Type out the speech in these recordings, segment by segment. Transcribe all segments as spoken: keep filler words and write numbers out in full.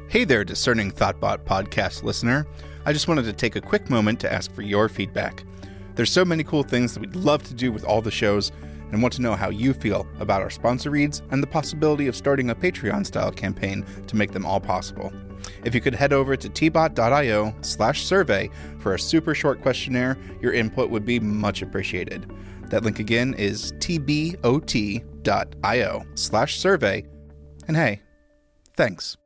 Hey there, discerning Thoughtbot podcast listener. I just wanted to take a quick moment to ask for your feedback. There's so many cool things that we'd love to do with all the shows, and want to know how you feel about our sponsor reads and the possibility of starting a Patreon-style campaign to make them all possible. If you could head over to tbot.io slash survey for a super short questionnaire, your input would be much appreciated. That link again is tbot.io slash survey. And hey, thanks.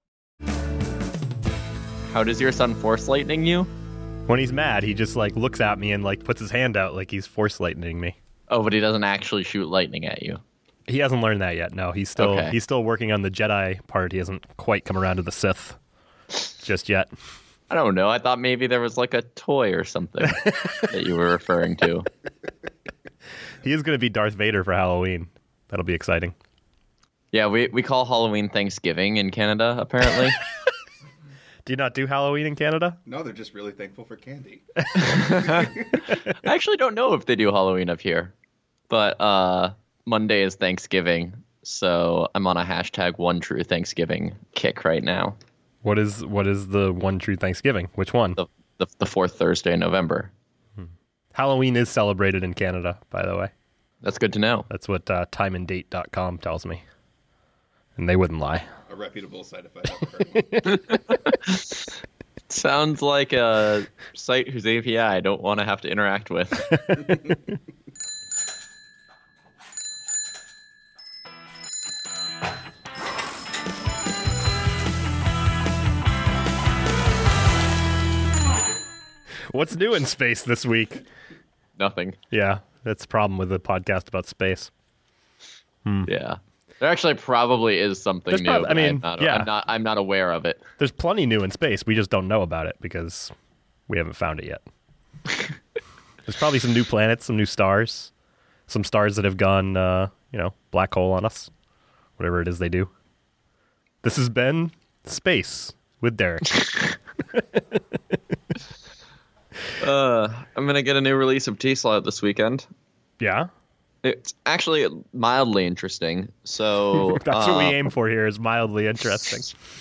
How does your son force lightning you? When he's mad, he just like looks at me and like puts his hand out like he's force lightning me. Oh, but he doesn't actually shoot lightning at you. He hasn't learned that yet. No, he's still Okay. he's still working on the Jedi part. He hasn't quite come around to the Sith just yet. I don't know. I thought maybe there was like a toy or something that you were referring to. He is going to be Darth Vader for Halloween. That'll be exciting. Yeah, we, we call Halloween Thanksgiving in Canada, apparently. Do you not do Halloween in Canada? No, they're just really thankful for candy. I actually don't know if they do Halloween up here. But uh, Monday is Thanksgiving, so I'm on a hashtag one true Thanksgiving kick right now. What is what is the one true Thanksgiving? Which one? The, the, the fourth Thursday in November. Halloween is celebrated in Canada, by the way. That's good to know. That's what uh, time and date dot com tells me. And they wouldn't lie. A reputable site if I ever heard one. Sounds like a site whose A P I I don't want to have to interact with. What's new in space this week? Nothing. Yeah, that's the problem with a podcast about space. Yeah. There actually probably is something There's new. prob- I but mean, I'm not, yeah. I'm not I'm not aware of it. There's plenty new in space. We just don't know about it because we haven't found it yet. There's probably some new planets, some new stars, some stars that have gone, uh, you know, black hole on us, whatever it is they do. This has been Space with Derek. Uh, I'm going to get a new release of T-Slot this weekend. Yeah, It's actually mildly interesting. So that's uh, what we aim for here, is mildly interesting.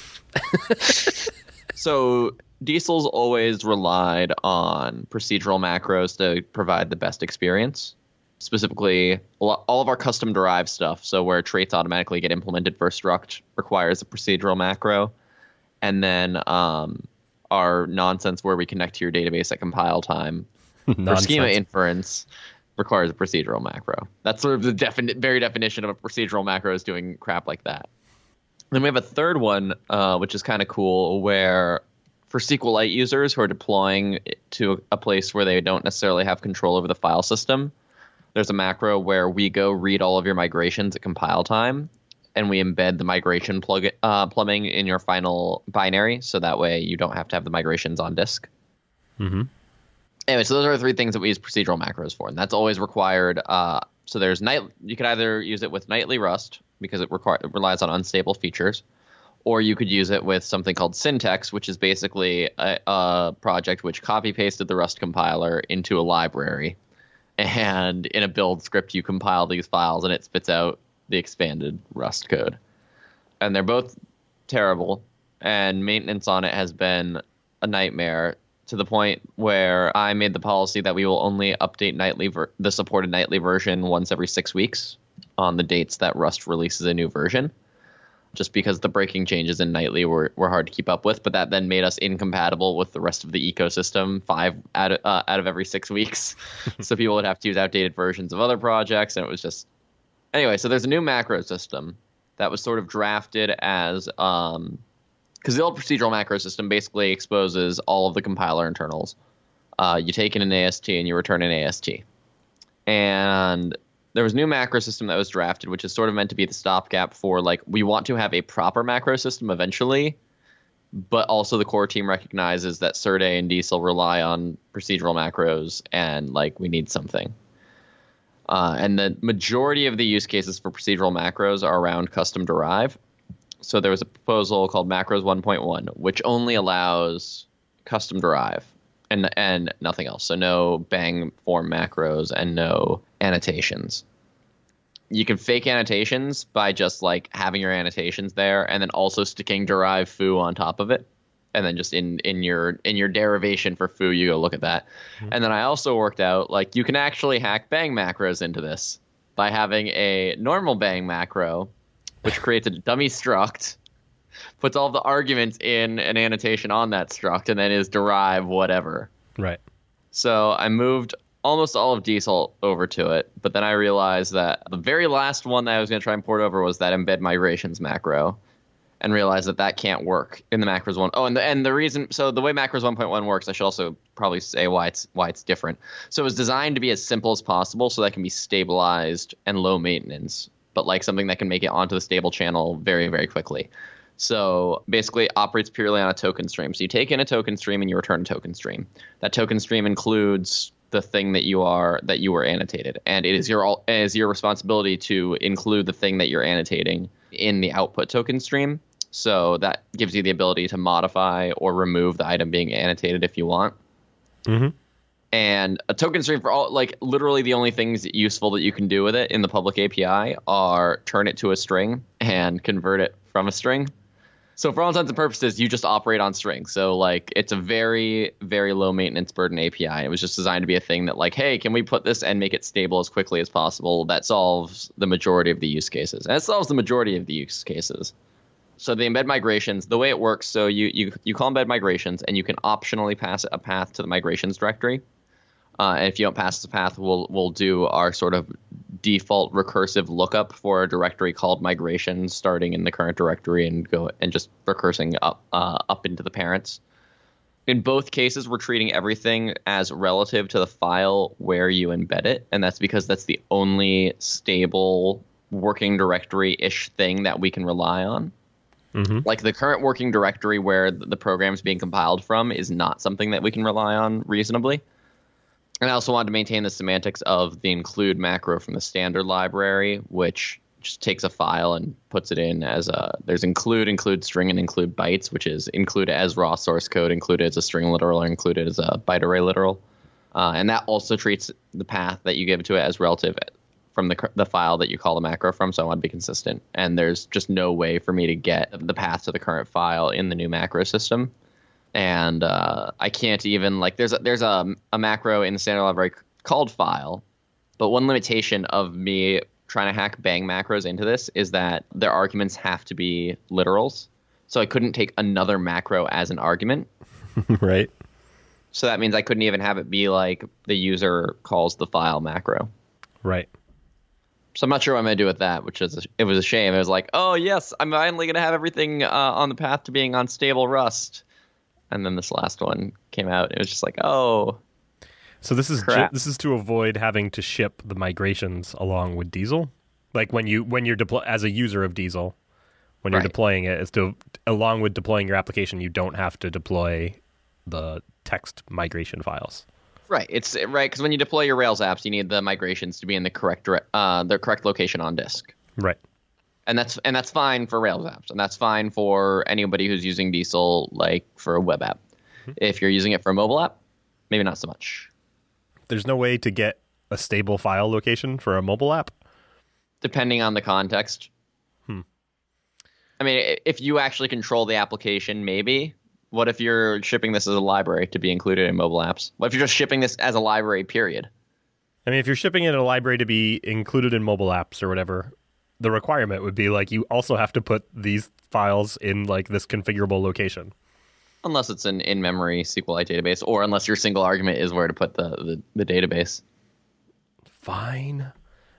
So Diesel's always relied on procedural macros to provide the best experience. Specifically, a lot- all of our custom derived stuff, so where traits automatically get implemented for struct, requires a procedural macro. And then um, our nonsense where we connect to your database at compile time for Nonsense. schema inference requires a procedural macro. That's sort of the defini- very definition of a procedural macro, is doing crap like that. Then we have a third one, uh, which is kind of cool, where for SQLite users who are deploying it to a place where they don't necessarily have control over the file system, there's a macro where we go read all of your migrations at compile time, and we embed the migration plug uh, plumbing in your final binary, so that way you don't have to have the migrations on disk. Mm-hmm. Anyway, so those are the three things that we use procedural macros for, and that's always required. Uh, so there's night. You could either use it with nightly Rust because it, require, it relies on unstable features, or you could use it with something called Syntax, which is basically a, a project which copy pasted the Rust compiler into a library, and in a build script you compile these files and it spits out the expanded Rust code. And they're both terrible, and maintenance on it has been a nightmare, to the point where I made the policy that we will only update nightly ver- the supported nightly version once every six weeks on the dates that Rust releases a new version, just because the breaking changes in nightly were, were hard to keep up with. But that then made us incompatible with the rest of the ecosystem five out of, uh, out of every six weeks. So people would have to use outdated versions of other projects, and it was just... Anyway, so there's a new macro system that was sort of drafted as... Um, because the old procedural macro system basically exposes all of the compiler internals. Uh, you take in an A S T and you return an A S T. And there was a new macro system that was drafted, which is sort of meant to be the stopgap for, like, we want to have a proper macro system eventually, but also the core team recognizes that Serde and Diesel rely on procedural macros, and, like, we need something. Uh, and the majority of the use cases for procedural macros are around custom derive. So there was a proposal called Macros one point one, which only allows custom derive and and nothing else. So no bang form macros and no annotations. you can fake annotations by just like having your annotations there and then also sticking derive foo on top of it. And then just in, in your in your derivation for foo, you go look at that. Mm-hmm. And then I also worked out like you can actually hack bang macros into this by having a normal bang macro, which creates a dummy struct, puts all the arguments in an annotation on that struct, and then is derive whatever. Right. So I moved almost all of Diesel over to it, but then I realized that the very last one that I was going to try and port over was that embed migrations macro, and realized that that can't work in the macros one. Oh, and the and the reason, so the way macros one point one works, I should also probably say why it's why it's different. So it was designed to be as simple as possible, so that can be stabilized and low maintenance, but like something that can make it onto the stable channel very, very quickly. So basically, it operates purely on a token stream. So you take in a token stream and you return a token stream. That token stream includes the thing that you are that you were annotated, and it is your it is your responsibility to include the thing that you're annotating in the output token stream. So that gives you the ability to modify or remove the item being annotated if you want. Mm-hmm. And a token stream for all, like literally the only things useful that you can do with it in the public A P I are turn it to a string and convert it from a string. So for all intents and purposes, you just operate on strings. So like it's a very, very low maintenance burden A P I. It was just designed to be a thing that like, hey, can we put this and make it stable as quickly as possible? That solves the majority of the use cases. And it solves the majority of the use cases. So the embed migrations, the way it works, so you, you, you call embed migrations, and you can optionally pass a path to the migrations directory. Uh, and if you don't pass the path, we'll we'll do our sort of default recursive lookup for a directory called migrations, starting in the current directory and go and just recursing up uh, up into the parents. In both cases, we're treating everything as relative to the file where you embed it, and that's because that's the only stable working directory-ish thing that we can rely on. Mm-hmm. Like the current working directory where the program is being compiled from is not something that we can rely on reasonably. And I also wanted to maintain the semantics of the include macro from the standard library, which just takes a file and puts it in as a, there's include, include string, and include bytes, which is include as raw source code, include as a string literal, or include as a byte array literal. Uh, and that also treats the path that you give to it as relative from the the file that you call the macro from, so I want to be consistent. And there's just no way for me to get the path to the current file in the new macro system. And uh, I can't even, like, there's a, there's a, a macro in the standard library called file, but one limitation of me trying to hack bang macros into this is that their arguments have to be literals. So I couldn't take another macro as an argument. Right. So that means I couldn't even have it be like the user calls the file macro. Right. So I'm not sure what I'm going to do with that, which is a, it was a shame. It was like, oh, yes, I'm finally going to have everything uh, on the path to being on stable Rust. And then this last one came out. It was just like, oh. So this is ju- this is to avoid having to ship the migrations along with Diesel? Like when, you, when you're deploy as a user of Diesel, when you're right. deploying it, is to along with deploying your application, you don't have to deploy the text migration files. Right, it's right because when you deploy your Rails apps, you need the migrations to be in the correct uh, the correct location on disk. Right, and that's and that's fine for Rails apps, and that's fine for anybody who's using Diesel, like for a web app. Mm-hmm. If you're using it for a mobile app, maybe not so much. There's no way to get a stable file location for a mobile app, depending on the context. Hmm. I mean, if you actually control the application, maybe. What if you're shipping this as a library to be included in mobile apps? What if you're just shipping this as a library, period? I mean, if you're shipping it in a library to be included in mobile apps or whatever, the requirement would be like you also have to put these files in like this configurable location. Unless it's an in-memory SQLite database, or unless your single argument is where to put the, the, the database. Fine.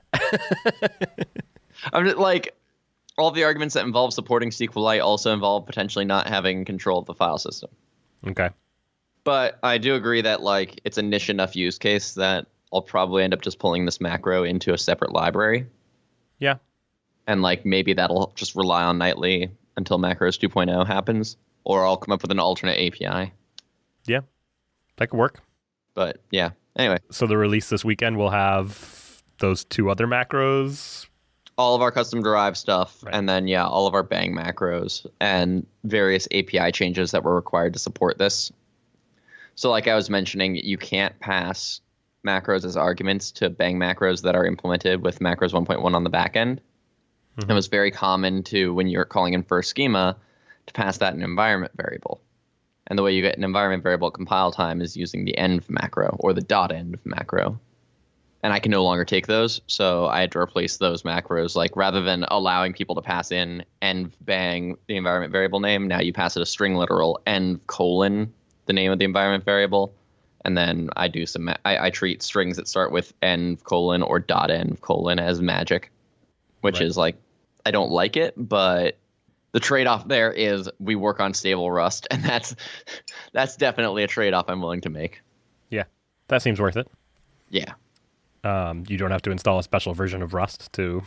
I'm just like... all the arguments that involve supporting SQLite also involve potentially not having control of the file system. Okay. But I do agree that like it's a niche enough use case that I'll probably end up just pulling this macro into a separate library. Yeah. And like maybe that'll just rely on Nightly until macros two point oh happens, or I'll come up with an alternate A P I. Yeah. That could work. But yeah. Anyway. So the release this weekend will have those two other macros. All of our custom derived stuff, right. And then, yeah, all of our bang macros and various A P I changes that were required to support this. So like I was mentioning, you can't pass macros as arguments to bang macros that are implemented with macros one point one on the back end. Mm-hmm. It was very common to, when you're calling in first schema, to pass that an environment variable. And the way you get an environment variable at compile time is using the env macro or the dot env macro. And I can no longer take those, so I had to replace those macros. Like, rather than allowing people to pass in env bang the environment variable name, now you pass it a string literal env colon the name of the environment variable, and then I do some. I, I treat strings that start with env colon or dot env colon as magic, which right. is like, I don't like it, but the trade-off there is we work on stable Rust, and that's that's definitely a trade-off I'm willing to make. Yeah, that seems worth it. Yeah. Um, you don't have to install a special version of Rust to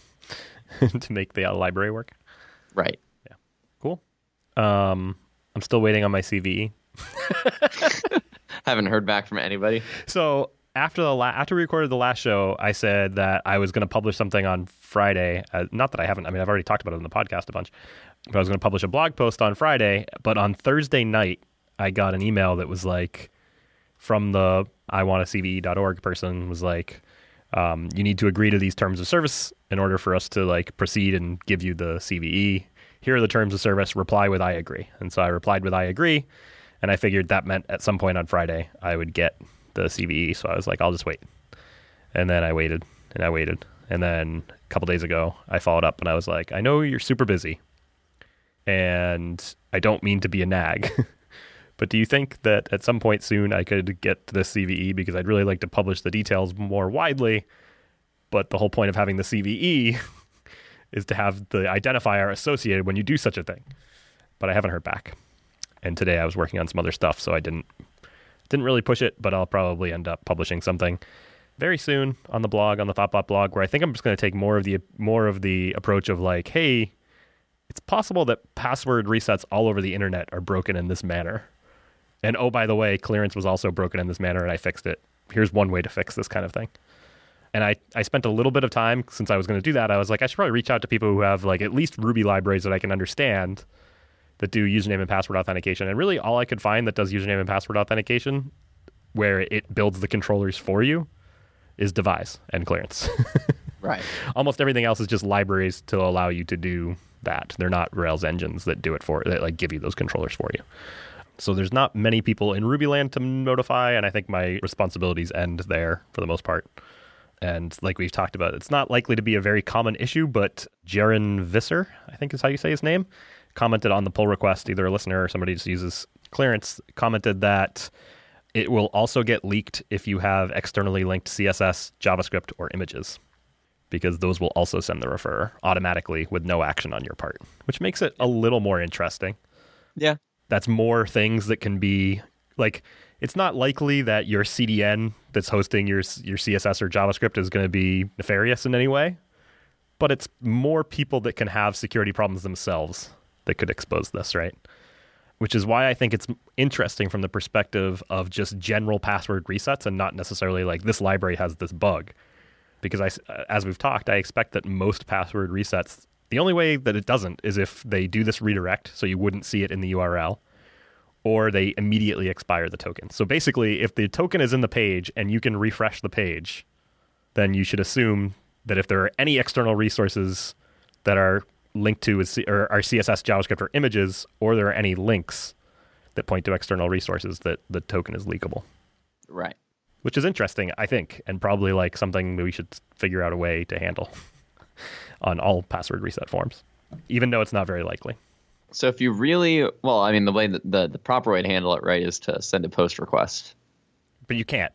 to make the uh, library work. Right. Yeah. Cool. Um, I'm still waiting on my C V E. Haven't heard back from anybody. So after the la- after we recorded the last show, I said that I was going to publish something on Friday. Uh, not that I haven't. I mean, I've already talked about it in the podcast a bunch. But I was going to publish a blog post on Friday. But on Thursday night, I got an email that was like, from the I want a C V E dot org person, was like, um, you need to agree to these terms of service in order for us to like proceed and give you the C V E. Here are the terms of service. Reply with I agree. And so I replied with I agree. And I figured that meant at some point on Friday I would get the C V E. So I was like, I'll just wait. And then I waited and I waited. And then a couple days ago, I followed up and I was like, I know you're super busy and I don't mean to be a nag. But do you think that at some point soon I could get the C V E, because I'd really like to publish the details more widely, but the whole point of having the C V E is to have the identifier associated when you do such a thing. But I haven't heard back. And today I was working on some other stuff, so I didn't didn't really push it, but I'll probably end up publishing something very soon on the blog, on the Thoughtbot blog, where I think I'm just going to take more of the more of the approach of like, hey, it's possible that password resets all over the internet are broken in this manner. And oh, by the way, clearance was also broken in this manner and I fixed it. Here's one way to fix this kind of thing. And I, I spent a little bit of time since I was going to do that. I was like, I should probably reach out to people who have like at least Ruby libraries that I can understand that do username and password authentication. And really all I could find that does username and password authentication where it builds the controllers for you is Devise and clearance. Right. Almost everything else is just libraries to allow you to do that. They're not Rails engines that do it for, that like give you those controllers for you. So there's not many people in Rubyland to notify, and I think my responsibilities end there for the most part. And like we've talked about, it's not likely to be a very common issue, but Jaron Visser, I think is how you say his name, commented on the pull request, either a listener or somebody just uses clearance, commented that it will also get leaked if you have externally linked C S S, JavaScript, or images, because those will also send the refer automatically with no action on your part, which makes it a little more interesting. Yeah. That's more things that can be like, it's not likely that your C D N that's hosting your your C S S or JavaScript is going to be nefarious in any way, but it's more people that can have security problems themselves that could expose this, right? Which is why I think it's interesting from the perspective of just general password resets and not necessarily like this library has this bug. Because I, as we've talked, I expect that most password resets, the only way that it doesn't is if they do this redirect, so you wouldn't see it in the U R L, or they immediately expire the token. So basically, if the token is in the page and you can refresh the page, then you should assume that if there are any external resources that are linked to with C- or are C S S, JavaScript, or images, or there are any links that point to external resources, that the token is leakable. Right. Which is interesting, I think, and probably like something that we should figure out a way to handle on all password reset forms, even though it's not very likely. So if you really, well, I mean, the way that the, the proper way to handle it, right, is to send a post request. But you can't.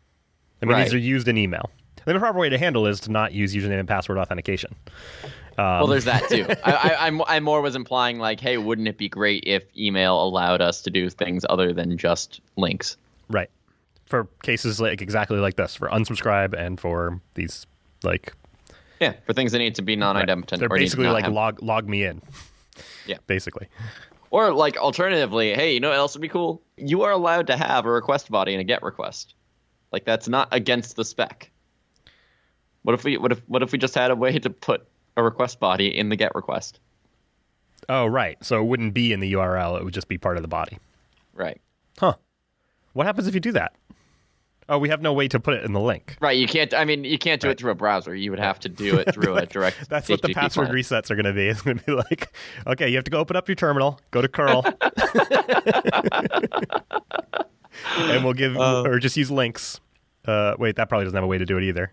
I mean, right. These are used in email. And the proper way to handle is to not use username and password authentication. Um, well, there's that too. I, I, I'm, I more was implying like, hey, wouldn't it be great if email allowed us to do things other than just links? Right. For cases like exactly like this, for unsubscribe and for these like... Yeah, for things that need to be non-idempotent. Right. They're or basically like have... log log me in. Yeah. Basically. Or like alternatively, hey, you know what else would be cool? You are allowed to have a request body and a GET request. Like that's not against the spec. What if we what if what if we just had a way to put a request body in the GET request? Oh, right. So it wouldn't be in the U R L, it would just be part of the body. Right. Huh. What happens if you do that? Oh, we have no way to put it in the link. Right, you can't. I mean, you can't do Right. it through a browser. You would have to do it through a direct. That's what the H T T P password client. resets are going to be. It's going to be like, okay, you have to go open up your terminal, go to curl, and we'll give Uh, or just use links. Uh, wait, that probably doesn't have a way to do it either.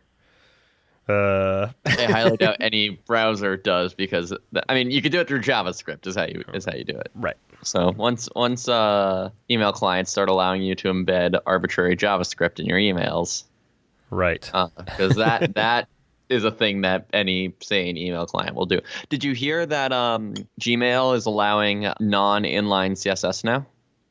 Uh, I highly doubt any browser does because th- I mean, you could do it through JavaScript. Is how you is how you do it. right. So once once uh, email clients start allowing you to embed arbitrary JavaScript in your emails, Right. because uh, that that is a thing that any sane email client will do. Did you hear that um, Gmail is allowing non-inline C S S now?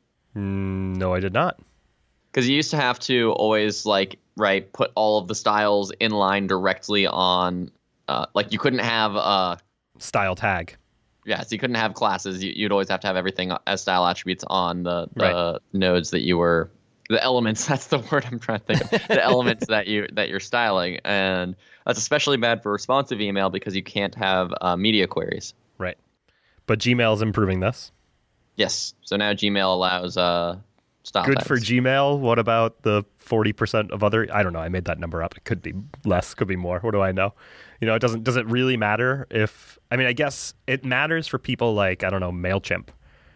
Mm, no, I did not. Because you used to have to always like right put all of the styles inline directly on, uh, like you couldn't have uh Style tag. yeah, so you couldn't have classes. You, you'd always have to have everything as style attributes on the, the Right. nodes that you were, the elements. That's the word I'm trying to think of. The elements that you that you're styling, and that's especially bad for responsive email because you can't have uh, media queries. Right. But Gmail is improving this. Yes, so now Gmail allows uh, style. Good tags. for Gmail. What about the forty percent of other? I don't know. I made that number up. It could be less, could be more. What do I know? You know, it doesn't. Does it really matter if? I mean, I guess it matters for people like I don't know Mailchimp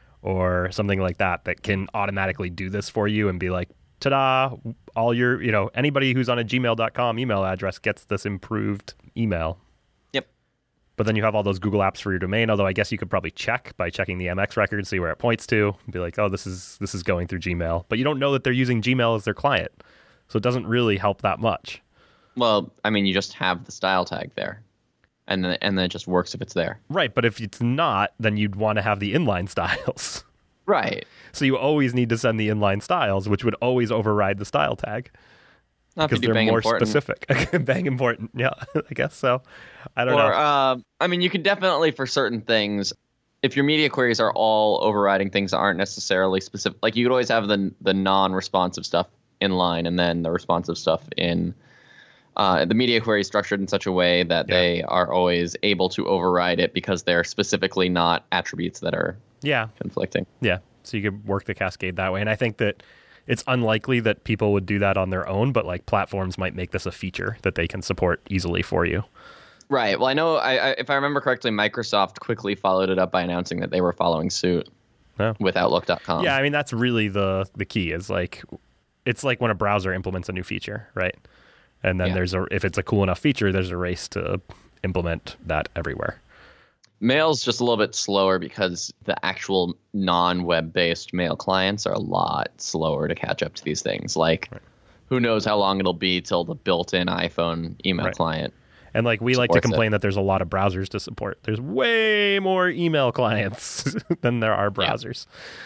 or something like that that can automatically do this for you and be like, ta-da! All your, you know, anybody who's on a gmail dot com email address gets this improved email. Yep. But then you have all those Google apps for your domain. Although I guess you could probably check by checking the M X record, see where it points to, and be like, oh, this is this is going through Gmail. But you don't know that they're using Gmail as their client, so it doesn't really help that much. Well, I mean, you just have the style tag there, and then and then it just works if it's there. Right, but if it's not, then you'd want to have the inline styles. Right. So you always need to send the inline styles, which would always override the style tag Not if because you do they're bang more important. specific. Bang important, yeah, I guess so. I don't Or, know. um, I mean, you can definitely for certain things, if your media queries are all overriding things that aren't necessarily specific, like you could always have the the non-responsive stuff in line and then the responsive stuff in uh, the media query is structured in such a way that Yeah. they are always able to override it because they're specifically not attributes that are Yeah, conflicting. yeah. So you could work the cascade that way, and I think that it's unlikely that people would do that on their own, but like platforms might make this a feature that they can support easily for you. Right. Well, I know I, I, if I remember correctly, Microsoft quickly followed it up by announcing that they were following suit Oh. with Outlook dot com. Yeah, I mean that's really the the key is like it's like when a browser implements a new feature, right? And then Yeah. there's a if it's a cool enough feature, there's a race to implement that everywhere. Mail's just a little bit slower because the actual non-web based mail clients are a lot slower to catch up to these things. Like, Right. who knows how long it'll be till the built-in iPhone email Right. client. And like we like to Supports it. complain that there's a lot of browsers to support. There's way more email clients than there are browsers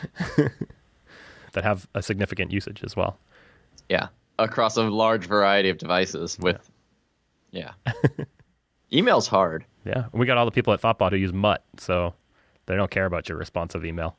that have a significant usage as well. Yeah, across a large variety of devices with, yeah. Email's hard. Yeah, we got all the people at Thoughtbot who use Mutt, so they don't care about your responsive email.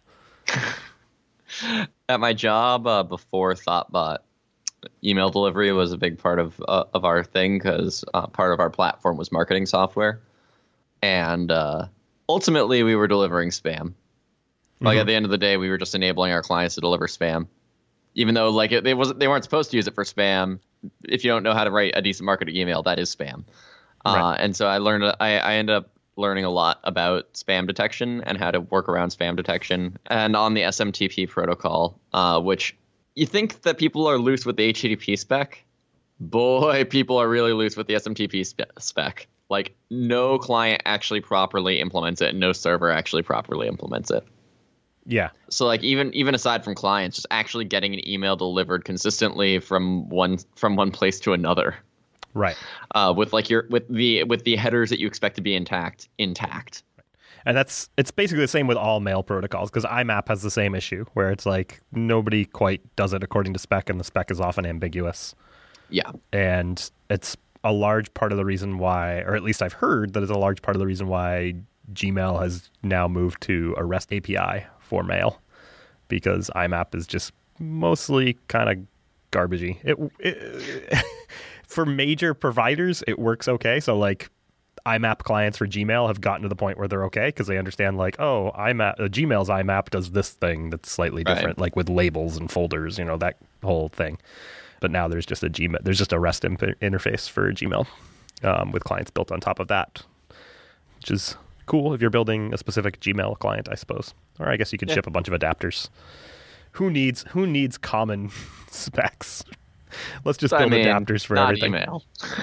At my job uh, before Thoughtbot, email delivery was a big part of uh, of our thing because uh, part of our platform was marketing software, and uh, ultimately we were delivering spam. Like at the end of the day, we were just enabling our clients to deliver spam, even though like it, it wasn't they weren't supposed to use it for spam. If you don't know how to write a decent marketing email, that is spam. Uh, Right. and so I learned I, I ended up learning a lot about spam detection and how to work around spam detection and on the S M T P protocol, uh, which you think that people are loose with the H T T P spec. Boy, people are really loose with the S M T P spe- spec. Like no client actually properly implements it and no server actually properly implements it. Yeah, So like even even aside from clients, just actually getting an email delivered consistently from one from one place to another. right. Uh, with like your with the with the headers that you expect to be intact intact. And that's it's basically the same with all mail protocols because I MAP has the same issue where it's like nobody quite does it according to spec, and the spec is often ambiguous. Yeah. And it's a large part of the reason why, or at least I've heard that it's a large part of the reason why Gmail has now moved to a REST A P I for mail, because I MAP is just mostly kind of garbagey. It, it for major providers, it works okay. So like I MAP clients for Gmail have gotten to the point where they're okay because they understand like, oh, I MAP, uh, Gmail's I MAP does this thing that's slightly Right. different, like with labels and folders, you know, that whole thing. But now there's just a Gmail, there's just a REST imp- interface for Gmail um, with clients built on top of that, which is cool if you're building a specific Gmail client, I suppose. Or I guess you could yeah. ship a bunch of adapters. Who needs who needs common specs? Let's just so, build I mean, adapters for not everything. Email.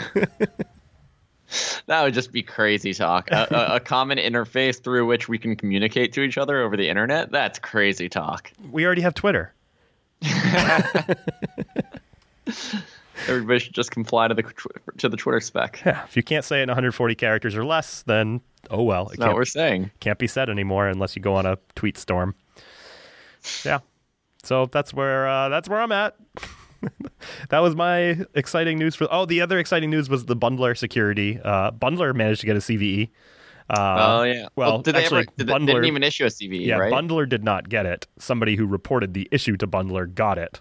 That would just be crazy talk. A, a, a common interface through which we can communicate to each other over the internet? That's crazy talk. We already have Twitter. Everybody should just comply to the to the Twitter spec. Yeah, if you can't say it in one hundred forty characters or less, then oh well. That's not what we're saying. Can't be said anymore unless you go on a tweet storm. Yeah. So that's where uh, that's where I'm at. That was my exciting news for. Oh, the other exciting news was the Bundler security. Uh, Bundler managed to get a C V E. Uh, oh yeah. Well, well did they actually, ever? Did Bundler, they didn't even issue a C V E, yeah, right? Bundler did not get it. Somebody who reported the issue to Bundler got it.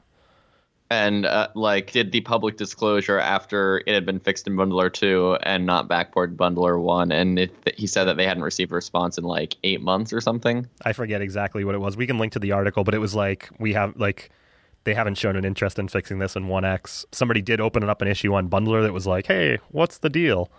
And uh, like, did the public disclosure after it had been fixed in Bundler two and not backport Bundler one, and it, he said that they hadn't received a response in like eight months or something. I forget exactly what it was. We can link to the article, but it was like we have like they haven't shown an interest in fixing this in one X. Somebody did open up an issue on Bundler that was like, "Hey, what's the deal?"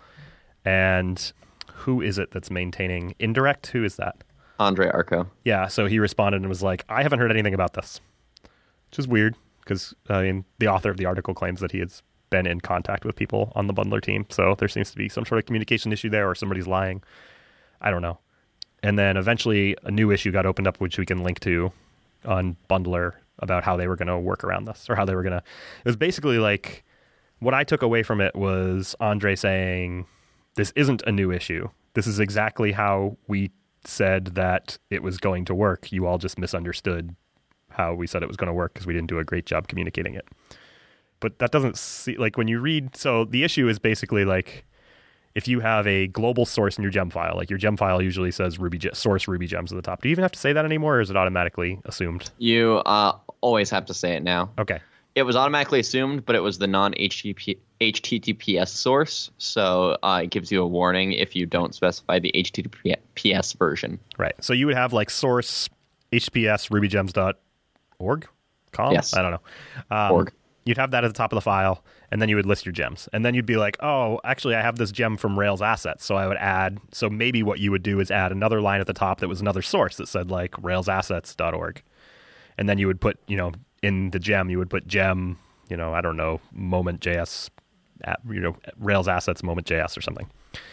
And who is it that's maintaining Indirect? Who is that? Andre Arco. Yeah, so he responded and was like, "I haven't heard anything about this," which is weird. Because I mean, the author of the article claims that he has been in contact with people on the Bundler team, so there seems to be some sort of communication issue there, or somebody's lying. I don't know. And then eventually, a new issue got opened up, which we can link to on Bundler about how they were going to work around this, or how they were going to. It was basically like what I took away from it was Andre saying, "This isn't a new issue. This is exactly how we said that it was going to work. You all just misunderstood how we said it was going to work because we didn't do a great job communicating it." But that doesn't see, like when you read, so the issue is basically like if you have a global source in your gem file, like your gem file usually says Ruby source Ruby gems at the top. Do you even have to say that anymore, or is it automatically assumed? You uh, always have to say it now. Okay. It was automatically assumed, but it was the non-H T T P S source, so uh, it gives you a warning if you don't specify the H T T P S version. Right. So you would have like source H T T P S rubygems dot org? Com? Yes. I don't know. Um, Org. You'd have that at the top of the file, and then you would list your gems. And then you'd be like, oh, actually, I have this gem from Rails assets. So I would add, so maybe what you would do is add another line at the top that was another source that said like rails assets dot org. And then you would put, you know, in the gem, you would put gem, you know, I don't know, moment.js, at, you know, Rails assets moment.js or something.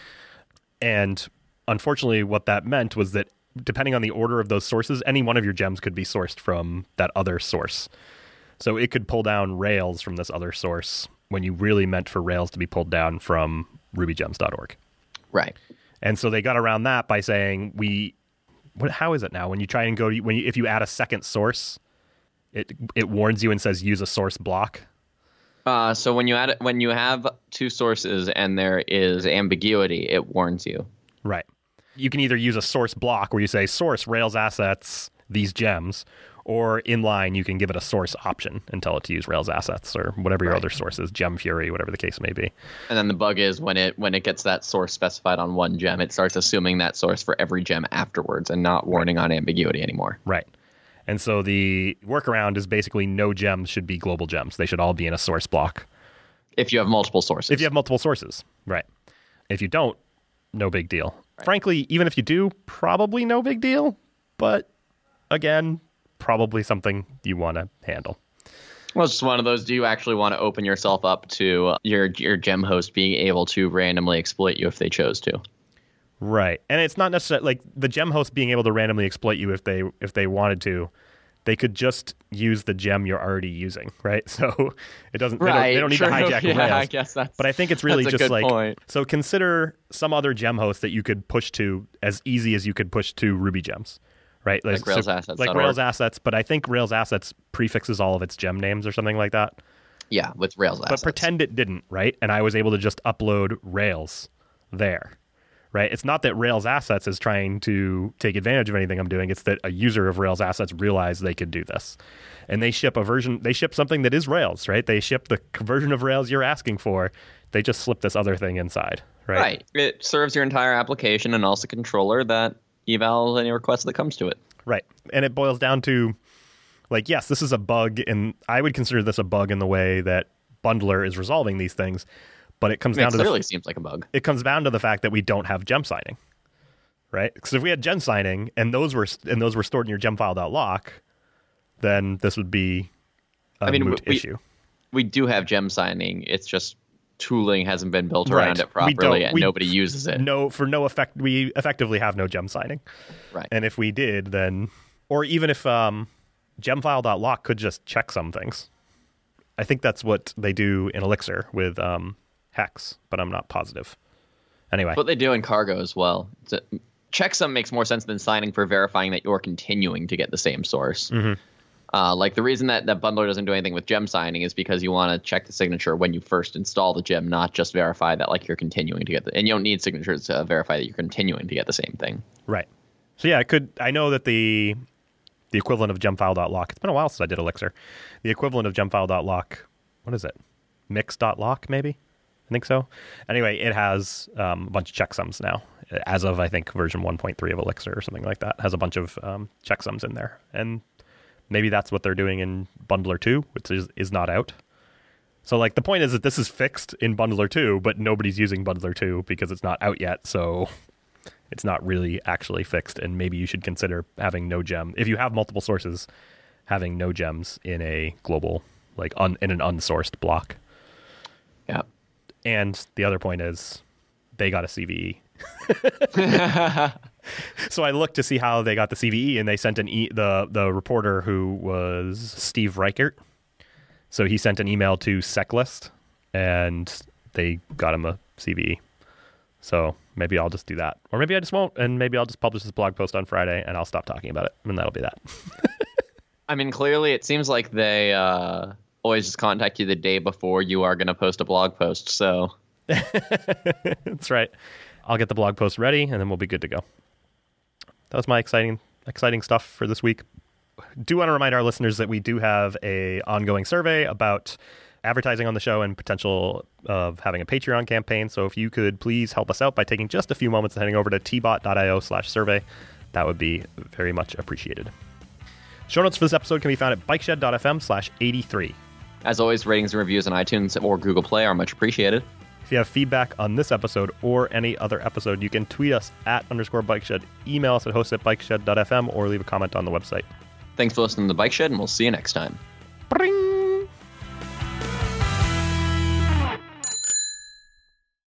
And unfortunately, what that meant was that depending on the order of those sources, any one of your gems could be sourced from that other source. So it could pull down Rails from this other source when you really meant for Rails to be pulled down from rubygems dot org. Right. And so they got around that by saying we, what, how is it now? When you try and go, to, when you, if you add a second source, it it warns you and says use a source block. Uh, so when you add when you have two sources and there is ambiguity, it warns you. Right. You can either use a source block where you say source Rails assets, these gems, or inline you can give it a source option and tell it to use Rails assets or whatever your right. other source is, Gem Fury, whatever the case may be. And then the bug is when it when it gets that source specified on one gem, it starts assuming that source for every gem afterwards and not warning right. on ambiguity anymore. Right. And so the workaround is basically no gems should be global gems. They should all be in a source block. If you have multiple sources. If you have multiple sources. Right. If you don't, no big deal. Right. Frankly, even if you do, probably no big deal. But again, probably something you want to handle. Well, it's just one of those, do you actually want to open yourself up to your your gem host being able to randomly exploit you if they chose to? Right. And it's not necessarily like the gem host being able to randomly exploit you if they if they wanted to. They could just use the gem you're already using, right? So it doesn't right, they, don't, they don't need true. to hijack yeah, Rails. I guess that's, but I think it's really that's a just good like point. So consider some other gem host that you could push to as easy as you could push to Ruby gems, right? Like, like Rails so, assets. Like Rails assets, but I think Rails assets prefixes all of its gem names or something like that. Yeah, with Rails assets. But pretend it didn't, right? And I was able to just upload Rails there. Right? It's not that Rails assets is trying to take advantage of anything I'm doing. It's that a user of Rails assets realized they could do this. And they ship a version, they ship something that is Rails, right? They ship the version of Rails you're asking for. They just slip this other thing inside, right? Right. It serves your entire application and also controller that evals any request that comes to it. Right. And it boils down to like, yes, this is a bug, and I would consider this a bug in the way that Bundler is resolving these things. But it comes I mean, down it to clearly the, seems like a bug. It comes down to the fact that we don't have gem signing, right? Because if we had gem signing and those were and those were stored in your gemfile.lock, then this would be a I mean, moot we, issue. We do have gem signing. It's just tooling hasn't been built Right. around it We properly, don't- and we- nobody uses it. No, for no effect, we effectively have no gem signing. Right. And if we did, then, or even if um, gemfile.lock could just check some things. I think that's what they do in Elixir with um, Hex, but I'm not positive. Anyway. What they do in Cargo as well. It's a, checksum makes more sense than signing for verifying that you're continuing to get the same source. Mm-hmm. Uh, like the reason that, that Bundler doesn't do anything with gem signing is because you want to check the signature when you first install the gem, not just verify that like you're continuing to get the, and you don't need signatures to verify that you're continuing to get the same thing. Right. So yeah, I could. I know that the the equivalent of gemfile.lock. It's been a while since I did Elixir. The equivalent of gemfile.lock. What is it? Mix.lock maybe. I think so. Anyway, it has um, a bunch of checksums now. As of I think version one point three of Elixir or something like that, has a bunch of um, checksums in there, and maybe that's what they're doing in Bundler two, which is, is not out. So, like, the point is that this is fixed in Bundler two, but nobody's using Bundler two because it's not out yet, so it's not really actually fixed, and maybe you should consider having no gem. If you have multiple sources, having no gems in a global, like, un, in an unsourced block. Yeah. And the other point is they got a C V E. So I looked to see how they got the C V E, and they sent an e the the reporter who was Steve Reichert. So he sent an email to SecList, and they got him a C V E. So maybe I'll just do that, or maybe I just won't, and maybe I'll just publish this blog post on Friday, and I'll stop talking about it, and that'll be that. I mean, clearly it seems like they uh, always just contact you the day before you are going to post a blog post. So That's right. I'll get the blog post ready, and then we'll be good to go. That was my exciting exciting stuff for this week. Do want to remind our listeners that we do have a ongoing survey about advertising on the show and potential of having a Patreon campaign. So if you could please help us out by taking just a few moments and heading over to tbot.io slash survey, that would be very much appreciated. Show notes for this episode can be found at bikeshed.fm slash 83. as always, ratings and reviews on iTunes or Google Play are much appreciated. If you have feedback on this episode or any other episode, you can tweet us at underscore bikeshed, email us at host at bikeshed.fm, or leave a comment on the website. Thanks for listening to The Bike Shed, and we'll see you next time. Bring!